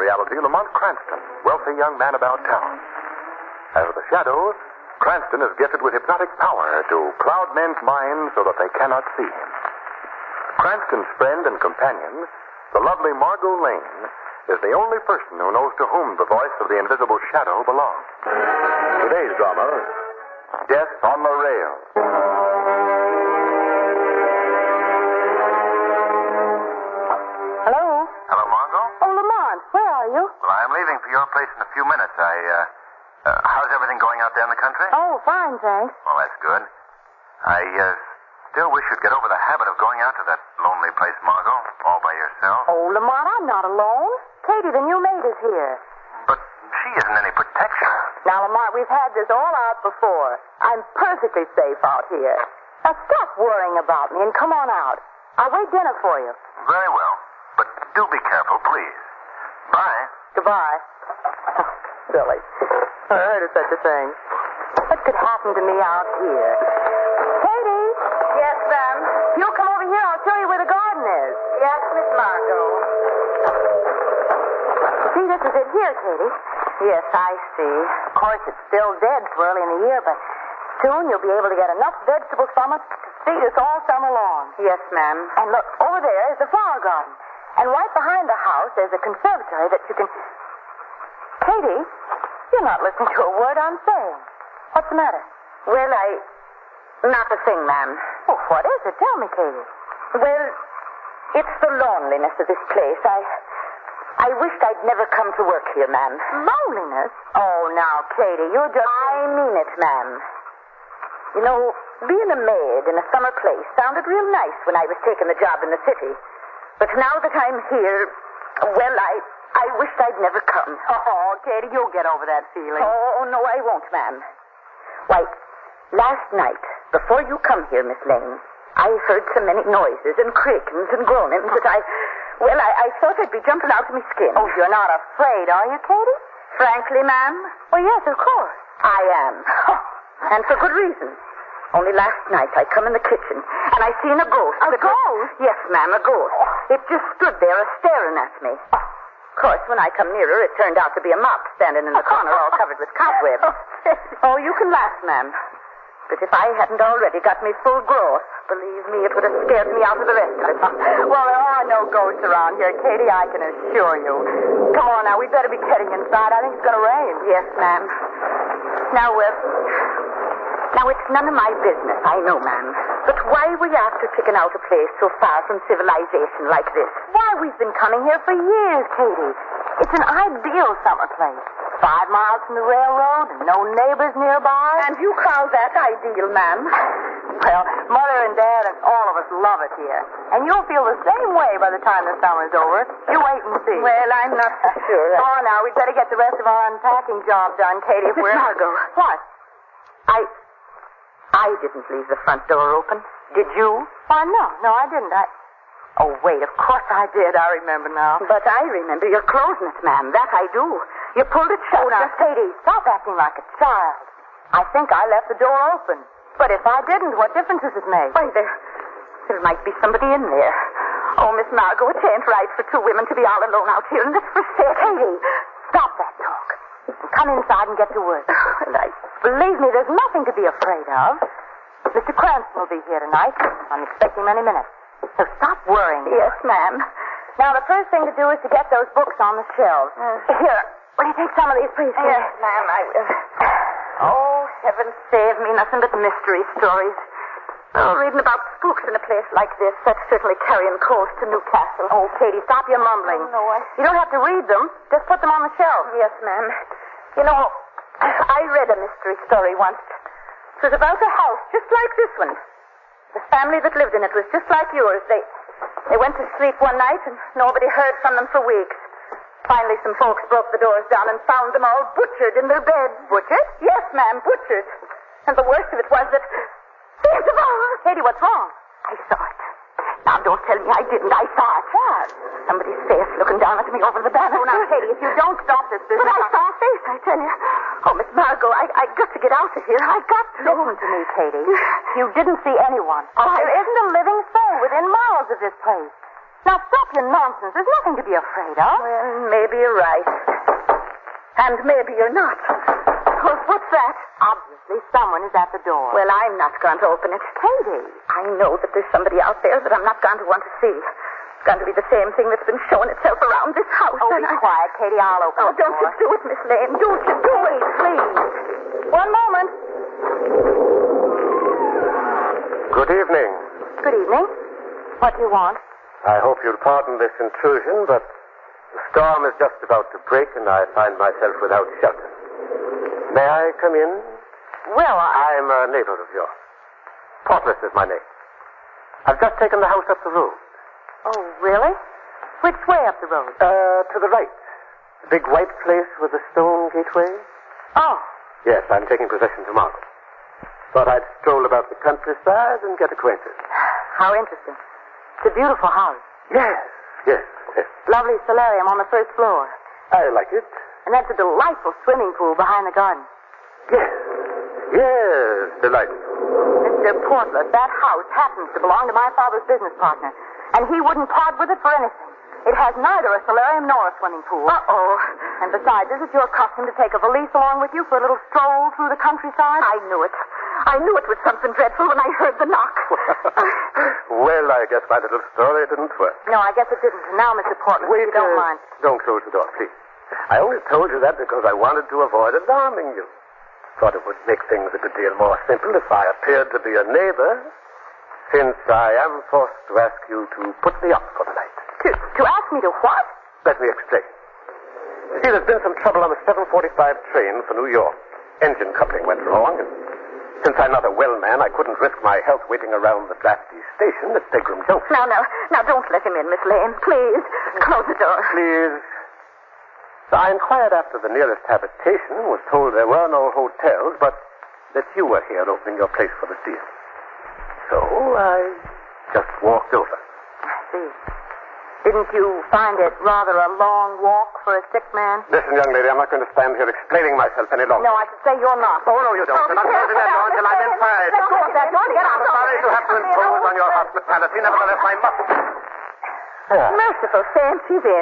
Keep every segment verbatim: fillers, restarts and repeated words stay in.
reality Lamont Cranston, wealthy young man about town. As for the shadow, Cranston is gifted with hypnotic power to cloud men's minds so that they cannot see him. Cranston's friend and companion, the lovely Margot Lane, is the only person who knows to whom the voice of the invisible shadow belongs. Today's drama, Death on the Rail. Hello? Hello, Margot? Oh, Lamont, where are you? Well, I'm leaving for your place in a few minutes. I, uh, uh, how's everything going out there in the country? Oh, fine, thanks. Well, that's good. I, uh, still wish you'd get over the habit of going out to that lonely place, Margot, all by yourself. Oh, Lamont, I'm not alone. Katie, the new maid, is here. But she isn't any protection. Now, Lamont, we've had this all out before. I'm perfectly safe out here. Now, stop worrying about me and come on out. I'll wait dinner for you. Very well. But do be careful, please. Bye. Goodbye. Silly. I heard of such a thing. What could happen to me out here? Katie? Yes, ma'am? You come over here. I'll show you where the garden is. Yes, Miss Margot. See, this is it here, Katie. Yes, I see. Of course, it's still dead so early in the year, but soon you'll be able to get enough vegetable stomachs to feed us all summer long. Yes, ma'am. And look, over there is the flower garden. And right behind the house, there's a conservatory that you can... Katie, you're not listening to a word I'm saying. What's the matter? Well, I... Not a thing, ma'am. Oh, what is it? Tell me, Katie. Well, it's the loneliness of this place. I... I wished I'd never come to work here, ma'am. Loneliness? Oh, now, Katie, you're just... I mean it, ma'am. You know, being a maid in a summer place sounded real nice when I was taking the job in the city. But now that I'm here, well, I... I wished I'd never come. Oh, Katie, you'll get over that feeling. Oh, no, I won't, ma'am. Why, last night, before you come here, Miss Lane, I heard so many noises and creakings and groanings that I... Well, I, I thought I'd be jumping out of my skin. Oh, you're not afraid, are you, Katie? Frankly, ma'am? Well, yes, of course. I am. And for good reason. Only last night I come in the kitchen and I seen a ghost. A that ghost? Was... Yes, ma'am, a ghost. It just stood there staring at me. Of course, when I come nearer, it turned out to be a mop standing in the corner all covered with cobwebs. Oh, you can laugh, ma'am. But if I hadn't already got me full growth, believe me, it would have scared me out of the rest of it. Well, there are no ghosts around here, Katie, I can assure you. Come on now, we'd better be getting inside. I think it's going to rain. Yes, ma'am. Now, uh, now it's none of my business, I know, ma'am. But why were you after picking out a place so far from civilization like this? Why, we've been coming here for years, Katie. It's an ideal summer place. Five miles from the railroad and no neighbors nearby. And you call that ideal, ma'am? Well, Mother and Dad and all of us love it here. And you'll feel the same way by the time the summer's over. You wait and see. Well, I'm not so sure. Oh, now, we'd better get the rest of our unpacking job done, Katie, if Miss we're... Margot. What? I... I didn't leave the front door open. Did you? Why, no. No, I didn't. I... Oh, wait, of course I did. I remember now. But I remember you're closing it, ma'am. That I do. You pulled it shut. Oh, now, Katie, stop acting like a child. I think I left the door open. But if I didn't, what difference does it make? Why, there, there might be somebody in there. Oh, Miss Margot, it ain't right for two women to be all alone out here in this forsaken... Katie, stop that talk. Come inside and get to work. And I... Believe me, there's nothing to be afraid of. Mister Cranston will be here tonight. I'm expecting him any minute. So stop worrying. Yes, ma'am. Now, the first thing to do is to get those books on the shelves. Uh, Here, will you take some of these, please? Yes, ma'am, I will. Oh, heaven save me, nothing but mystery stories. Oh, reading about spooks in a place like this, that's certainly carrying coast to Newcastle. Oh, Katie, stop your mumbling. Oh, no, I... You don't have to read them. Just put them on the shelf. Yes, ma'am. You know, I read a mystery story once. It was about a house just like this one. The family that lived in it was just like yours. They they went to sleep one night and nobody heard from them for weeks. Finally, some folks broke the doors down and found them all butchered in their beds. Butchered? Yes, ma'am, butchered. And the worst of it was that... Katie, what's wrong? I saw it. Now, don't tell me I didn't. I saw it. What? Somebody's face looking down at me over the banister. Oh, now, Katie, if you don't stop this business... But I saw a face, I tell you. Oh, Miss Margot, I, I got to get out of here. I got to. Listen to me, Katie. You didn't see anyone. Oh, there I... isn't a living soul within miles of this place. Now, stop your nonsense. There's nothing to be afraid of. Well, maybe you're right. And maybe you're not. Oh, what's that? Obviously, someone is at the door. Well, I'm not going to open it. Katie. I know that there's somebody out there that I'm not going to want to see. It's going to be the same thing that's been showing itself around this house. Oh, and be I... quiet, Katie. I'll open Oh, the don't door. you do it, Miss Lane. Don't you do it. Please. One moment. Good evening. Good evening. What do you want? I hope you'll pardon this intrusion, but the storm is just about to break and I find myself without shelter. May I come in? Well, I... I'm a neighbor of yours. Portless is my name. I've just taken the house up the road. Oh, really? Which way up the road? Uh, to the right. The big white place with the stone gateway? Oh. Yes, I'm taking possession tomorrow. Thought I'd stroll about the countryside and get acquainted. How interesting. It's a beautiful house. Yes, yes, yes. Lovely solarium on the first floor. I like it. And that's a delightful swimming pool behind the garden. Yes, yes, delightful. Mister Portless, that house happens to belong to my father's business partner. And he wouldn't part with it for anything. It has neither a solarium nor a swimming pool. Uh-oh. And besides, is it your custom to take a valise along with you for a little stroll through the countryside? I knew it. I knew it was something dreadful when I heard the knock. Well, I guess my little story didn't work. No, I guess it didn't. And now, Mister Portless, Wait, if you don't uh, mind. Don't close the door, please. I only told you that because I wanted to avoid alarming you. Thought it would make things a good deal more simple if I appeared to be a neighbor, since I am forced to ask you to put me up for the night. To, to ask me to what? Let me explain. You see, there's been some trouble on the seven forty-five train for New York. Engine coupling went wrong, and since I'm not a well man, I couldn't risk my health waiting around the drafty station at Pegram Junction. Now, now, now, don't let him in, Miss Lane. Please, close the door. Please. So I inquired after the nearest habitation, was told there were no hotels, but that you were here opening your place for the sale. So I just walked over. I see. Didn't you find it rather a long walk for a sick man? Listen, young lady, I'm not going to stand here explaining myself any longer. No, I should say you're not. Oh, no, you don't. You're not closing that door until I'm inside. Let go of that door and get out. I'm sorry to have to impose on your hospitality. Nevertheless, I must. Yeah. Merciful saints, he's in.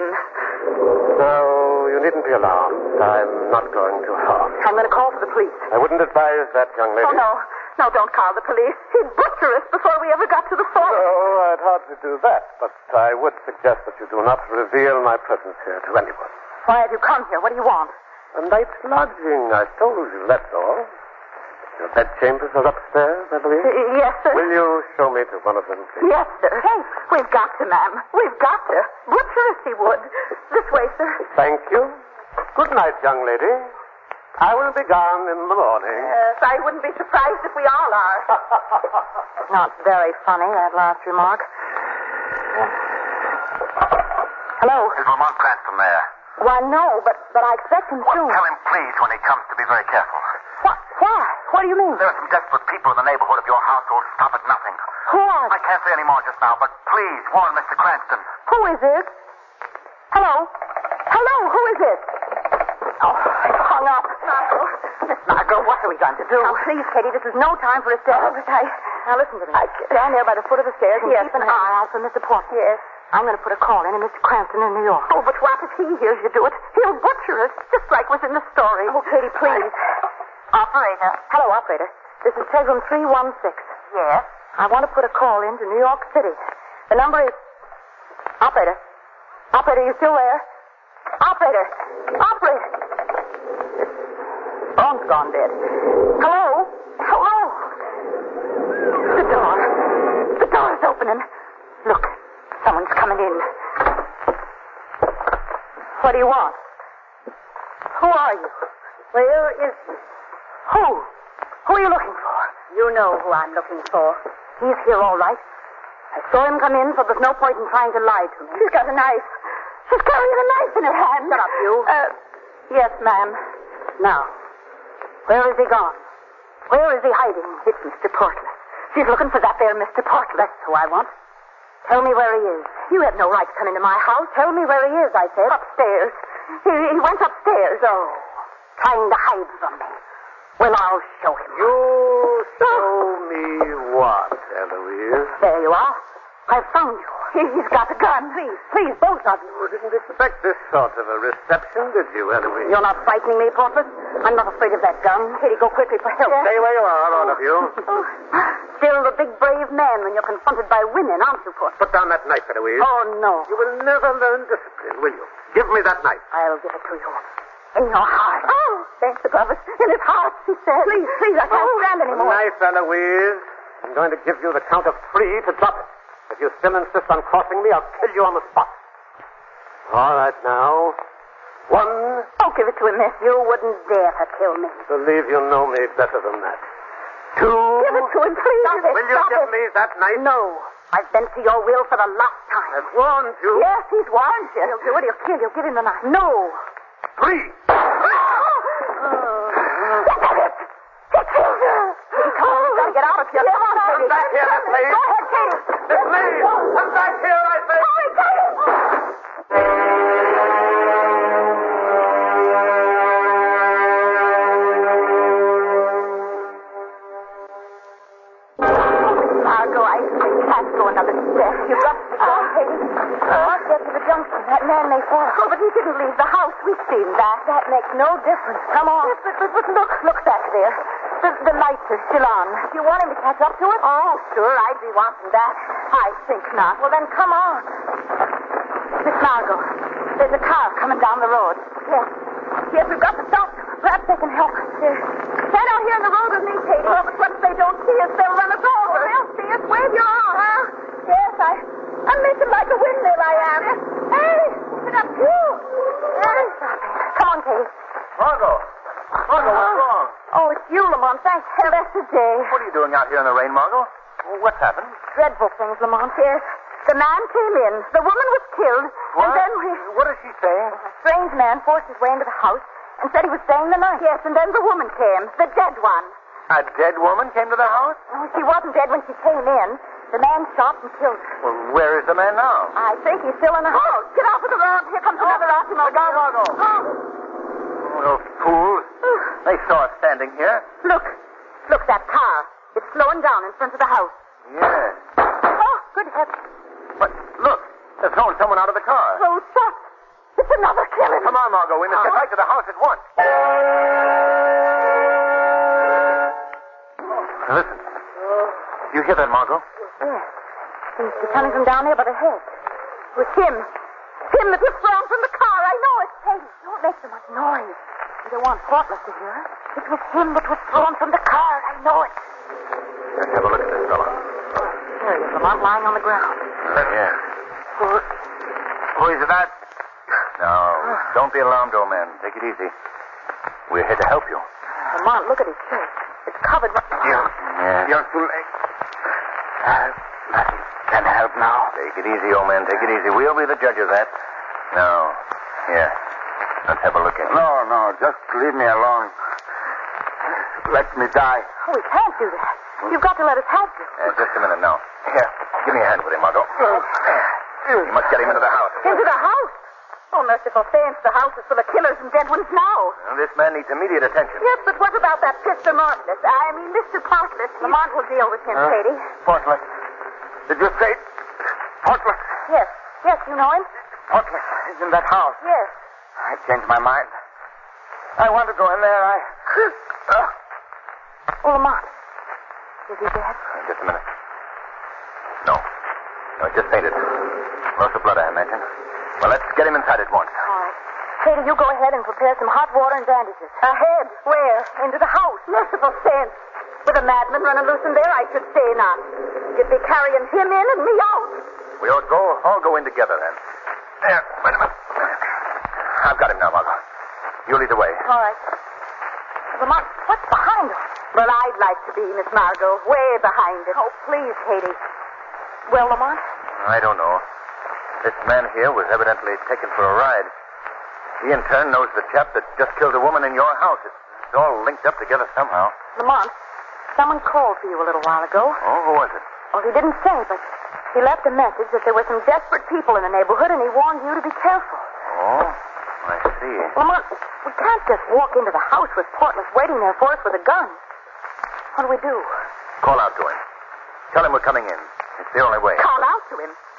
No, you needn't be alarmed. I'm not going to harm. I'm going to call for the police. I wouldn't advise that, young lady. Oh, no. No, don't call the police. He'd butcher us before we ever got to the fort. No, I'd hardly do that, but I would suggest that you do not reveal my presence here to anyone. Why have you come here? What do you want? A night's lodging, I told you, that's all. Your bedchambers are upstairs, I believe? Uh, yes, sir. Will you show me to one of them, please? Yes, sir. Hey, we've got to, ma'am. We've got to. Butcher us, he would. This way, sir. Thank you. Good night, young lady. I will be gone in the morning. Yes, I wouldn't be surprised if we all are. Not very funny, that last remark. Hello? Is Lamont Cranston there? Why, no, but, but I expect him soon. Tell him, please, when he comes, to be very careful. What? Why? What do you mean? There are some desperate people in the neighborhood of your house who will stop at nothing. Who are I they? can't say any more just now, but please warn Mister Cranston. Who is it? Hello? Hello, who is it? Oh, I've hung up. Margot. Miss Margot, what are we going to do? Now, please, Katie, this is no time for hysterics. Oh, but I... Now, listen to me. Stand there by the foot of the stairs and Yes, keep an ma'am. eye out for Mister Porter. Yes. I'm going to put a call in to Mister Cranston in New York. Oh, but what if he hears you do it? He'll butcher us, just like was in the story. Oh, Katie, please. Operator. Hello, operator. This is Tegram three one six. Yes? I want to put a call in to New York City. The number is... Operator. Operator, you still there? Operator. Operator. Phone's gone dead. Hello? Hello? The door. The door's opening. Look, someone's coming in. What do you want? Who are you? Where is he? Who? Who are you looking for? You know who I'm looking for. He's here, all right. I saw him come in, so there's no point in trying to lie to me. She's got a knife. She's carrying a knife in her hand. Shut up, you. Uh, yes, ma'am. Now, where is he gone? Where is he hiding? It's Mister Portless. She's looking for that there Mister Portless. That's who I want. Tell me where he is. You have no right to come into my house. Tell me where he is, I said. Upstairs. He, he went upstairs. Oh, trying to hide from me. Well, I'll show him. You show me what, Eloise? There you are. I've found you. He's got a gun. Please, please, both of you. You didn't expect this sort of a reception, did you, Eloise? You're not frightening me, Portland. I'm not afraid of that gun. Katie, go quickly for help. Stay where you are, all of you. Oh, still the big, brave man when you're confronted by women, aren't you, Portland? Put down that knife, Eloise. Oh, no. You will never learn discipline, will you? Give me that knife. I'll give it to you. In your heart. Oh, thanks above us. In his heart, she said. Please, please, I can't oh, stand anymore. Knife, Eloise. I'm going to give you the count of three to drop it. If you still insist on crossing me, I'll kill you on the spot. All right, now. One. Don't give it to him, miss. You wouldn't dare to kill me. Believe you know me better than that. Two. Give it to him, please. Stop it. Will you Stop give it. me that knife? No. I've bent to your will for the last time. I've warned you. Yes, he's warned you. He'll do it. He'll kill you. Give him the knife. No. Three. Gotta get out of here. Come on, Come Katie. back here, Miss Lee. Go ahead, Katie. Miss Lee, come back here, I say. Hurry, Katie. Margot, I can't go another step. You've got to go, Katie. Oh, I'll get to the junction. That man may fall. Oh, but he didn't leave the house. We've seen that. That makes no difference. Come on. Yes, but, but, but look, look back there. The, the lights are still on. Do you want him to catch up to us? Oh, sure. I'd be wanting that. I think not. Well, then come on. Miss Margot, there's a car coming down the road. Yes. Yes, we've got to stop them. Perhaps they can help us. Yes. Stand out here in the road with me, Katie. Oh, but what if they don't see us? They'll run us over. Oh, they'll see us. Wave your arm. Well, yes, I, I'm making like a windmill, I am. Hey, get up, you. Hey, stop it. Come on, Katie. Margot. Margot, what's wrong? Oh, it's you, Lamont. Thank hell that's the day. What are you doing out here in the rain, Margot? What's happened? Dreadful things, Lamont. Yes. The man came in. The woman was killed. What? And then we... What does she say? A strange man forced his way into the house and said he was staying the night. Yes, and then the woman came. The dead one. A dead woman came to the house? Oh, she wasn't dead when she came in. The man shot and killed her. Well, where is the man now? I think he's still in the house. Get off of the road. Here comes another automobile. Look out, Margot. Oh. Oh, those fools. They saw us standing here. Look. Look, that car. It's slowing down in front of the house. Yes. Oh, good heavens. But look, they're throwing someone out of the car. Close up. It's another killing. Come on, Margot. We must get back to the house at once. Listen. You hear that, Margot? Yes. Seems to be coming from down there by the hedge. It was him. Him that was thrown from the car. I know it. Hey, don't make so much noise. You don't want Portland to hear. It was him that was thrown from the car. I know it. Let's have a look at this fellow. There he is, Lamont, lying on the ground. Uh, yeah. Who, who is that? No, don't be alarmed, old man. Take it easy. We're here to help you. Lamont, look at his face. It's covered by... Yeah. You're too late. Uh, nothing can help now. Take it easy, old man. Take it easy. We'll be the judge of that. No. Here. Let's have a look at it. No, no, just leave me alone. Let me die. Oh, we can't do that. You've got to let us help you. Uh, just a minute now. Here. Give me a hand with him, Margot. You must get him into the house. Into the house? Oh, merciful saints, the house is full of killers and dead ones now. Well, this man needs immediate attention. Yes, but what about that Mister Martless? I mean, Mister Partless. Lamont will deal with him, Huh? Katie. Portland. Did you say Portland? Yes. Yes, you know him? Portland is in that house. Yes. I changed my mind. I want to go in there. I... Uh, Oh, Lamont. Is he dead? Uh, just a minute. No. No, it just fainted. Loss of blood, I imagine. Well, let's get him inside at once. All right. Katie, you go ahead and prepare some hot water and bandages. Ahead? Where? Into the house. Merciful saints. With a madman running loose in there, I should say not. You'd be carrying him in and me out. We ought go, all go in together, then. There, wait a minute. I've got him now, Margot. You lead the way. All right. Lamont, what's behind us? Well, I'd like to be, Miss Margot, way behind it. Oh, please, Katie. Well, Lamont? I don't know. This man here was evidently taken for a ride. He, in turn, knows the chap that just killed a woman in your house. It's all linked up together somehow. Lamont, someone called for you a little while ago. Oh, who was it? Well, he didn't say, but he left a message that there were some desperate people in the neighborhood, and he warned you to be careful. Oh, I see. Lamont, we can't just walk into the house with Portless waiting there for us with a gun. What do we do? Call out to him. Tell him we're coming in. It's the only way. Call out to him?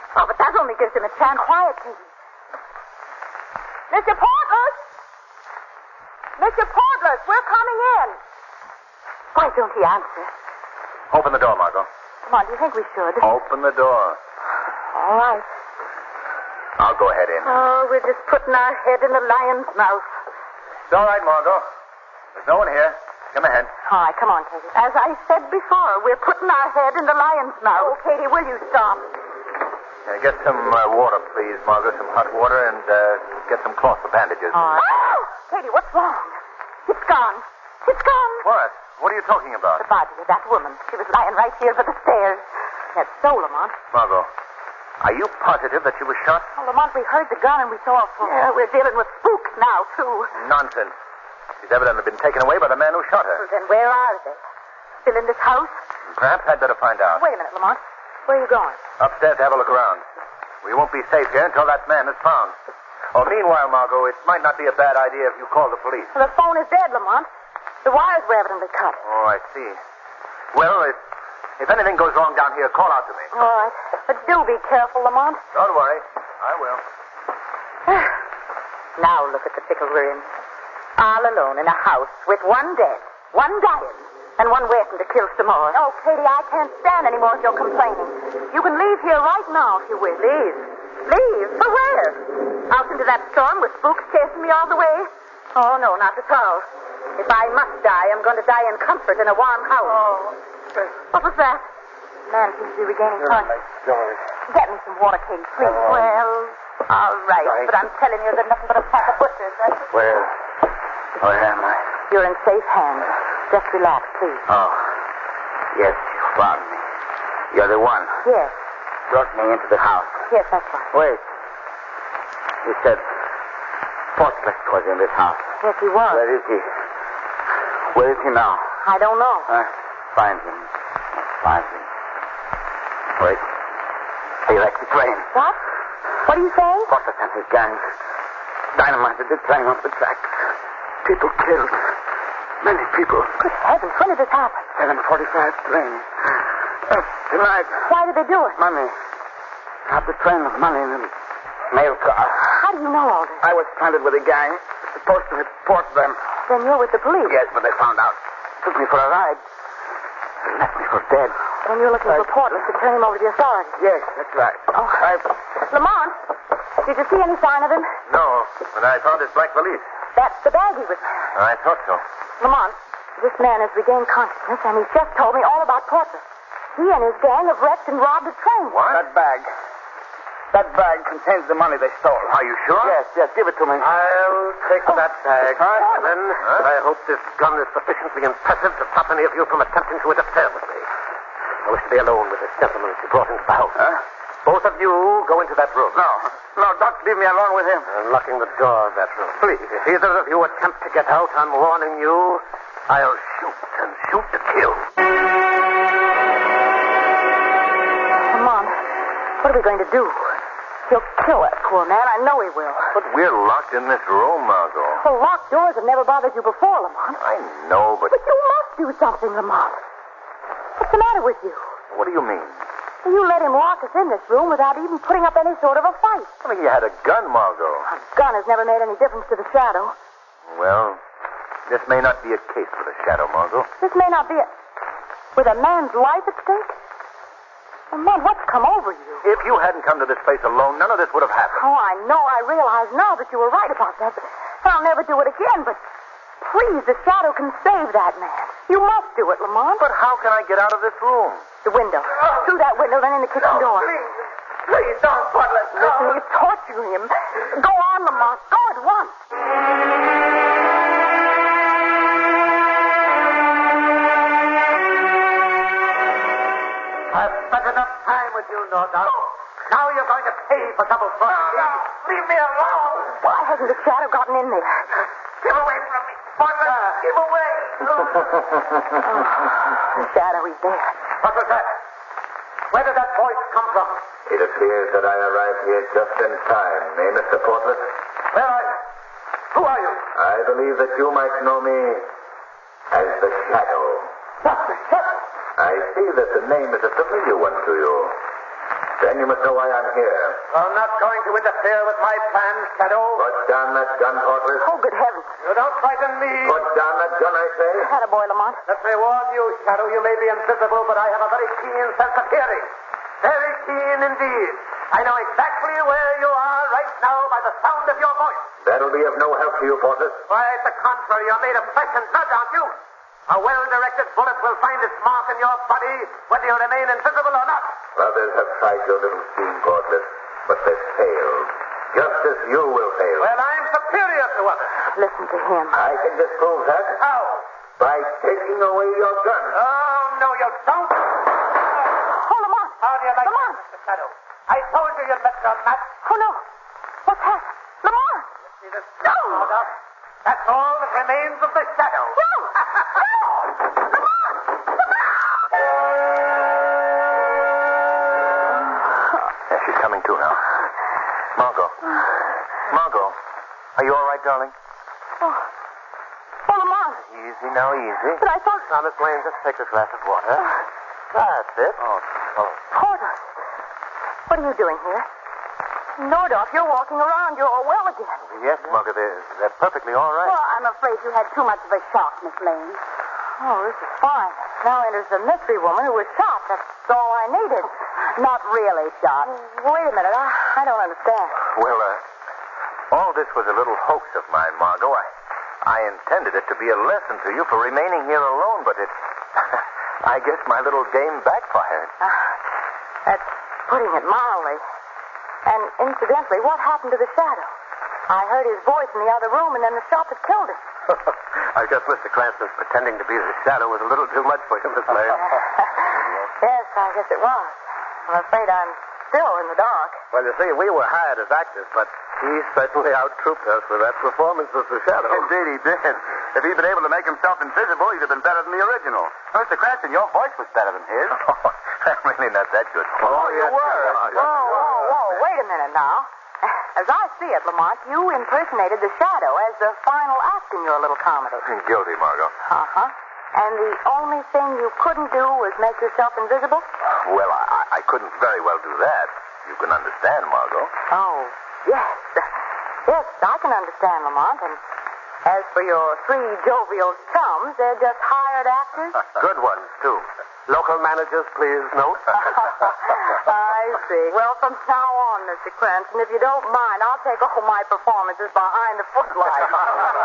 Oh, but that only gives him a chance. Quiet, Katie. Mister Portless! Mister Portless, we're coming in. Why don't he answer? Open the door, Margot. Come on, do you think we should? Open the door. All right. I'll go ahead in. Oh, we're just putting our head in the lion's mouth. It's all right, Margot. There's no one here. Come ahead. All right, come on, Katie. As I said before, we're putting our head in the lion's mouth. Oh, Katie, will you stop? Uh, get some uh, water, please, Margot. Some hot water, and uh, get some cloth for bandages. All right. Oh! Katie, what's wrong? It's gone. It's gone. What? What are you talking about? The body of that woman. She was lying right here by the stairs. That's so, Lamont. Margot, are you positive that she was shot? Oh, Lamont, we heard the gun and we saw a fall. Yeah, we're dealing with spooks now, too. Nonsense. She's evidently been taken away by the man who shot her. Well, then where are they? Still in this house? Perhaps I'd better find out. Wait a minute, Lamont. Where are you going? Upstairs to have a look around. We won't be safe here until that man is found. Oh, meanwhile, Margot, it might not be a bad idea if you call the police. Well, the phone is dead, Lamont. The wires were evidently cut. Oh, I see. Well, if, if anything goes wrong down here, call out to me. All right. But do be careful, Lamont. Don't worry. I will. Now look at the pickle we're in. All alone in a house with one dead, one dying, and one waiting to kill some more. Oh, Katie, I can't stand any more of your complaining. You can leave here right now if you wish. Leave? Leave? For where? Out into that storm with spooks chasing me all the way? Oh, no, not at all. If I must die, I'm going to die in comfort in a warm house. Oh. What was that? Man seems to be regaining consciousness. Get me some water, Katie, please. Oh. Well, all right. Sorry. But I'm telling you, there's nothing but a pack of butchers. That's... Where? Where am I? You're in safe hands. Just relax, please. Oh. Yes, you found me. You're the one. Yes. Brought me into the house. Yes, that's right. Wait. You said Portless was in this house. Yes, he was. Where is he? Where is he now? I don't know. Uh, find him. Find him. Wait. He wrecked the train. What? What are you saying? Portless and his gang dynamited the train off the tracks. People killed. Many people. Good heavens, when did this happen? seven forty-five train. Uh, tonight. Why did they do it? Money. Robbed the train of money in a mail car. How do you know all this? I was planted with a gang. Supposed to report them. Then you're with the police? Yes, but they found out. Took me for a ride. They left me for dead. Then you're looking for Portless to turn him over to the authorities? Yes, that's right. Oh. I... Lamont, did you see any sign of him? No, but I found his black valise. That's the bag he was wearing. I thought so. Lamont, this man has regained consciousness, and he's just told me all about Portless. He and his gang have wrecked and robbed a train. What? That bag. That bag contains the money they stole. Are you sure? Yes, yes. Give it to me. I'll take Oh. that bag. Huh? Then, Huh? I hope this gun is sufficiently impressive to stop any of you from attempting to interfere with me. I wish to be alone with this gentleman you brought into the house. Huh? Both of you go into that room. No. No, don't leave me alone with him. I'm locking the door of that room. Please, if either of you attempt to get out, I'm warning you, I'll shoot and shoot to kill. Lamont, what are we going to do? He'll kill that poor man. I know he will. But we're locked in this room, Margot. Well, locked doors have never bothered you before, Lamont. I know, but... But you must do something, Lamont. What's the matter with you? What do you mean? You let him lock us in this room without even putting up any sort of a fight. I mean, you had a gun, Margot. A gun has never made any difference to the Shadow. Well, this may not be a case for the Shadow, Margot. This may not be a... With a man's life at stake? Lamont, what's come over you? If you hadn't come to this place alone, none of this would have happened. Oh, I know. I realize now that you were right about that. But I'll never do it again, but... Please, the Shadow can save that man. You must do it, Lamont. But how can I get out of this room? The window. Through that window, then in the kitchen door. Please, please don't, Butler. Listen, you're torturing him. Go on, Lamont. Go at once. I've spent enough time with you, no doubt. Now you're going to pay for double crossing. No, leave me alone. Why hasn't the Shadow gotten in there? Give away from me. Butler, give away. The Shadow, he's there. What was that? Where did that voice come from? It appears that I arrived here just in time, eh, Mister Portless? Where are you? Who are you? I believe that you might know me as the Shadow. What the Shadow? I see that the name is a familiar one to you. Then you must know why I'm here. I'm not going to interfere with my plans, Shadow. Put down that gun, Porters. Oh, good heavens. You don't frighten me. Put down that gun, I say. Attaboy, Lamont. Let me warn you, Shadow, you may be invisible, but I have a very keen sense of hearing. Very keen indeed. I know exactly where you are right now by the sound of your voice. That'll be of no help to you, Porters. Quite the contrary. You're made of flesh and blood, aren't you? A well-directed bullet will find its mark in your body, whether you remain invisible or not. Others have tried your little scheme, Porters, but they've failed. Just as you will fail. Well, I'm superior to others. Listen to him. I can disprove that. How? By taking away your gun. Oh, no, you don't. Oh, Lamont. How do you like Lamont. that, Mister Shadow? I told you you'd let your match. Oh, no. What's that? Lamont. See this? No. That's all that remains of the Shadow. No. No. Yeah, she's coming to now. Margot. Margot. Are you all right, darling? Oh. Oh, Lamont. Easy now, easy. But I thought... Now, Miss Lane, just take this glass of water. That's it. Oh, oh. Porter. What are you doing here? Nordhoff, you're walking around. You're well again. Yes, Margot, they're, they're perfectly all right. Well, I'm afraid you had too much of a shock, Miss Lane. Oh, this is fine. Now enters the mystery woman who was shot. That's all I needed. Not really shot. Wait a minute. I, I don't understand. Well, uh, all this was a little hoax of mine, Margot. I, I intended it to be a lesson to you for remaining here alone, but it... I guess my little game backfired. Uh, that's putting it mildly. And incidentally, what happened to the Shadow? I heard his voice in the other room, and then the shot that killed him. I guess Mister Cranston's pretending to be the Shadow was a little too much for you, Miss Lane. Yes, I guess it was. I'm afraid I'm still in the dark. Well, you see, we were hired as actors, but he certainly out-trooped us with that performance as the Shadow. Indeed, he did. If he'd been able to make himself invisible, he'd have been better than the original. Mister Cranston, your voice was better than his. Oh, I'm really not that good. Oh, you were. Whoa, whoa, whoa. Wait a minute now. As I see it, Lamont, you impersonated the Shadow as the final act in your little comedy. Guilty, Margot. Uh-huh. And the only thing you couldn't do was make yourself invisible? Well, I, I couldn't very well do that. You can understand, Margot. Oh, yes. Yes, I can understand, Lamont. And as for your three jovial chums, they're just hired actors? Good ones, too. Local managers, please note. I see. Well, from now on, Mister Cranston, if you don't mind, I'll take all my performances behind the footlights.